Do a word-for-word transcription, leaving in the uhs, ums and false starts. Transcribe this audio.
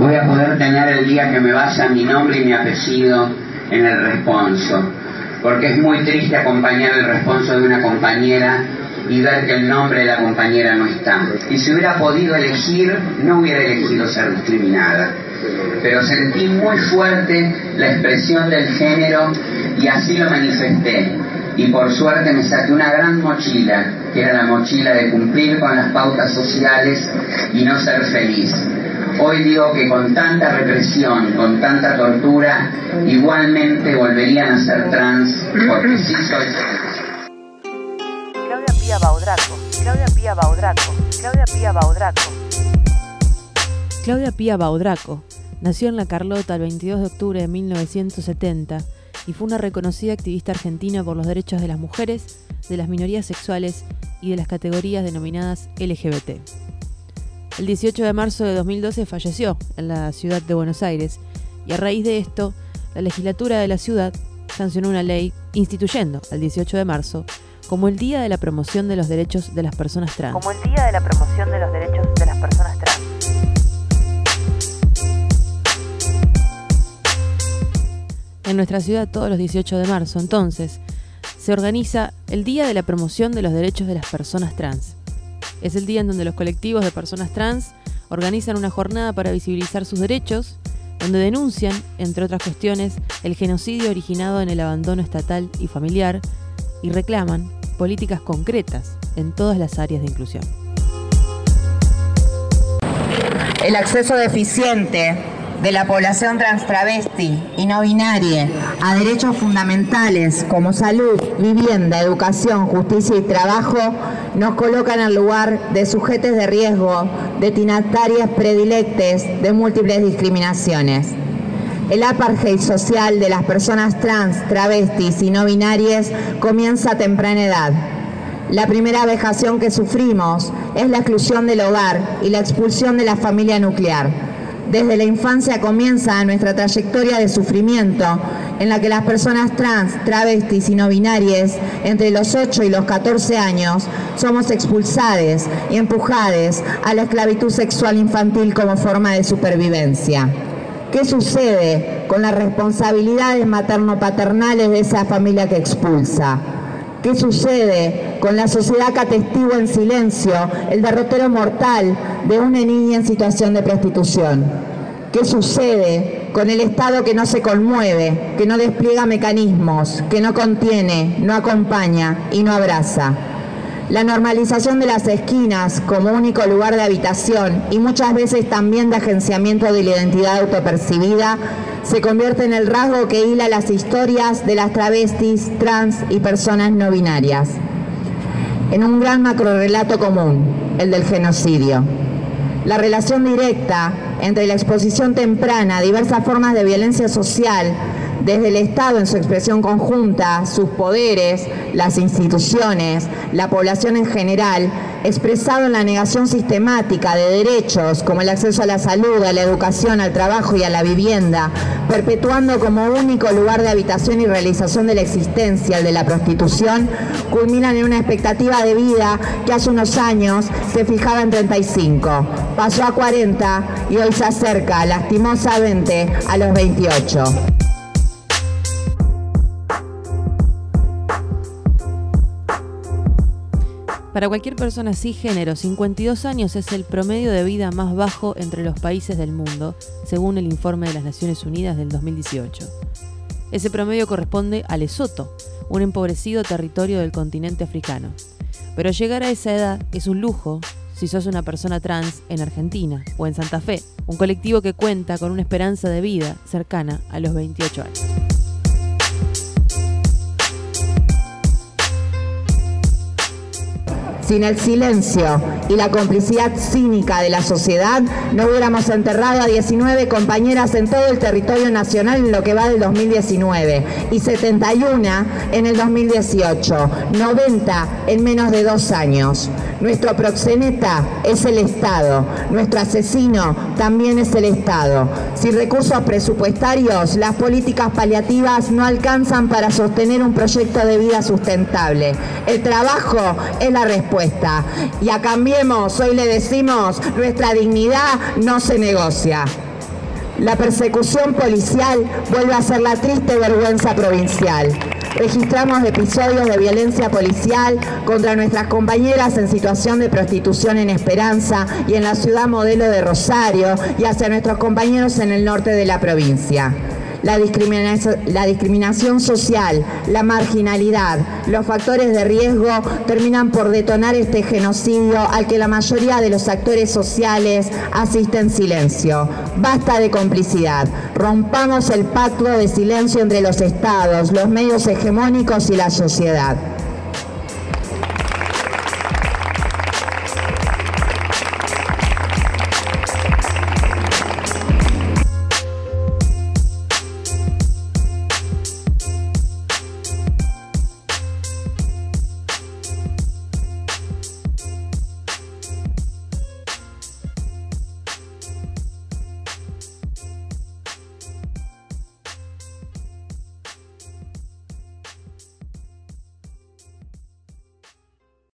voy a poder tener el día que me vaya mi nombre y mi apellido en el responso, porque es muy triste acompañar el responso de una compañera y ver que el nombre de la compañera no está. Y si hubiera podido elegir, no hubiera elegido ser discriminada, pero sentí muy fuerte la expresión del género y así lo manifesté. Y por suerte me saqué una gran mochila, que era la mochila de cumplir con las pautas sociales y no ser feliz. Hoy digo que con tanta represión, con tanta tortura, igualmente volverían a ser trans, porque sí soy trans. Claudia Pía Baudraco, Claudia Pía Baudraco, Claudia Pía Baudraco. Claudia Pía Baudraco nació en La Carlota el veintidós de octubre de mil novecientos setenta y fue una reconocida activista argentina por los derechos de las mujeres, de las minorías sexuales y de las categorías denominadas L G B T. El dieciocho de marzo de dos mil doce falleció en la ciudad de Buenos Aires y a raíz de esto, la legislatura de la ciudad sancionó una ley instituyendo el dieciocho de marzo como el Día de la Promoción de los Derechos de las Personas Trans. Como el Día de la Promoción de los Derechos de las Personas Trans. En nuestra ciudad todos los dieciocho de marzo, entonces, se organiza el Día de la Promoción de los Derechos de las Personas Trans. Es el día en donde los colectivos de personas trans organizan una jornada para visibilizar sus derechos, donde denuncian, entre otras cuestiones, el genocidio originado en el abandono estatal y familiar y reclaman políticas concretas en todas las áreas de inclusión. El acceso deficiente de la población trans, travesti y no binaria a derechos fundamentales como salud, vivienda, educación, justicia y trabajo nos colocan en el lugar de sujetos de riesgo, destinatarias predilectes de múltiples discriminaciones. El apartheid social de las personas trans, travestis y no binarias comienza a temprana edad. La primera vejación que sufrimos es la exclusión del hogar y la expulsión de la familia nuclear. Desde la infancia comienza nuestra trayectoria de sufrimiento en la que las personas trans, travestis y no binarias entre los ocho y los catorce años somos expulsadas y empujadas a la esclavitud sexual infantil como forma de supervivencia. ¿Qué sucede con las responsabilidades materno-paternales de esa familia que expulsa? ¿Qué sucede con la sociedad que atestigua en silencio el derrotero mortal de una niña en situación de prostitución? ¿Qué sucede con el Estado que no se conmueve, que no despliega mecanismos, que no contiene, no acompaña y no abraza? La normalización de las esquinas como único lugar de habitación y muchas veces también de agenciamiento de la identidad autopercibida se convierte en el rasgo que hila las historias de las travestis, trans y personas no binarias, en un gran macrorrelato común, el del genocidio. La relación directa entre la exposición temprana a diversas formas de violencia social, desde el Estado en su expresión conjunta, sus poderes, las instituciones, la población en general, expresado en la negación sistemática de derechos como el acceso a la salud, a la educación, al trabajo y a la vivienda, perpetuando como único lugar de habitación y realización de la existencia el de la prostitución, culminan en una expectativa de vida que hace unos años se fijaba en treinta y cinco, pasó a cuarenta y hoy se acerca lastimosamente a los veintiocho. Para cualquier persona cisgénero, cincuenta y dos años es el promedio de vida más bajo entre los países del mundo, según el informe de las Naciones Unidas del dos mil dieciocho. Ese promedio corresponde a Lesoto, un empobrecido territorio del continente africano. Pero llegar a esa edad es un lujo si sos una persona trans en Argentina o en Santa Fe, un colectivo que cuenta con una esperanza de vida cercana a los veintiocho años. Sin el silencio y la complicidad cínica de la sociedad, no hubiéramos enterrado a diecinueve compañeras en todo el territorio nacional en lo que va del dos mil diecinueve y setenta y uno en el dos mil dieciocho, noventa en menos de dos años. Nuestro proxeneta es el Estado, nuestro asesino también es el Estado. Sin recursos presupuestarios, las políticas paliativas no alcanzan para sostener un proyecto de vida sustentable. El trabajo es la respuesta. Y a Cambiemos, hoy le decimos, nuestra dignidad no se negocia. La persecución policial vuelve a ser la triste vergüenza provincial. Registramos episodios de violencia policial contra nuestras compañeras en situación de prostitución en Esperanza y en la ciudad modelo de Rosario, y hacia nuestros compañeros en el norte de la provincia. La discriminación, la discriminación social, la marginalidad, los factores de riesgo terminan por detonar este genocidio al que la mayoría de los actores sociales asisten en silencio. Basta de complicidad. Rompamos el pacto de silencio entre los estados, los medios hegemónicos y la sociedad.